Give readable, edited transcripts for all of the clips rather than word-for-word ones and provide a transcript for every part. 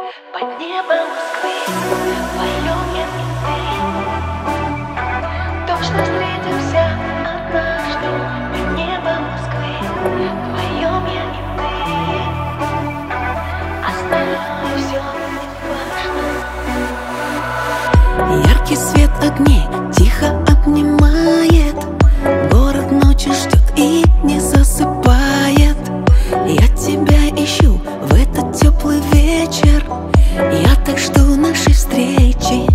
Под небом Москвы вдвоем я и ты. Точно встретимся однажды. Под небом Москвы вдвоем я и ты. Остальное все не важно. Яркий свет огней тихо обнимает. Город ночи ждет и не засыпает. Я тебя ищу в этот теплый вечер. Я так жду нашей встречи.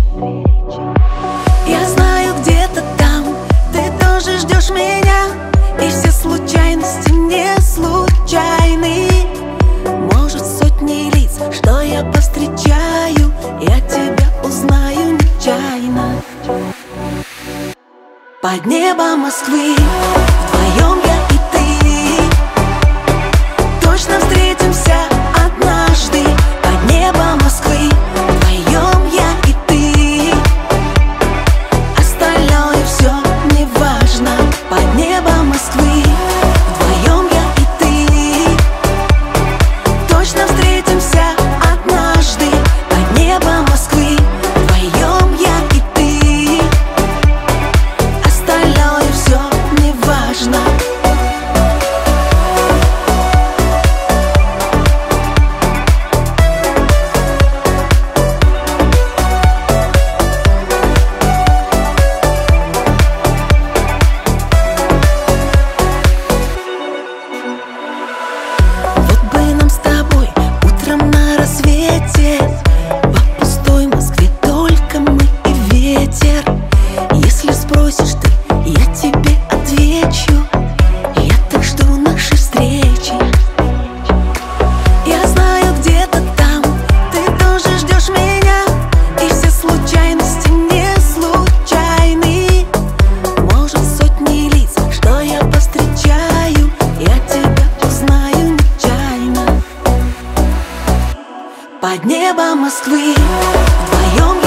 Я знаю, где-то там ты тоже ждешь меня. И все случайности не случайны. Может, сотни лиц, что я повстречаю, я тебя узнаю нечаянно. Под небом Москвы вдвоем я и ты. Точно встретимся однажды. Под небом Москвы вдвоем я и ты. Остальное все не важно. Под небом Москвы вдвоем я и ты. Точно встретимся однажды. Под небом Москвы вдвоем я и ты. Остальное все не важно. По пустой Москве только мы и ветер. Если спросишь ты, я тебе отвечу. Я так жду нашей встречи. Я знаю, где-то там ты тоже ждешь меня. И все случайности не случайны. Может, сотни лиц, что я повстречаю, я тебя узнаю нечаянно. Под небом Москвы вдвоем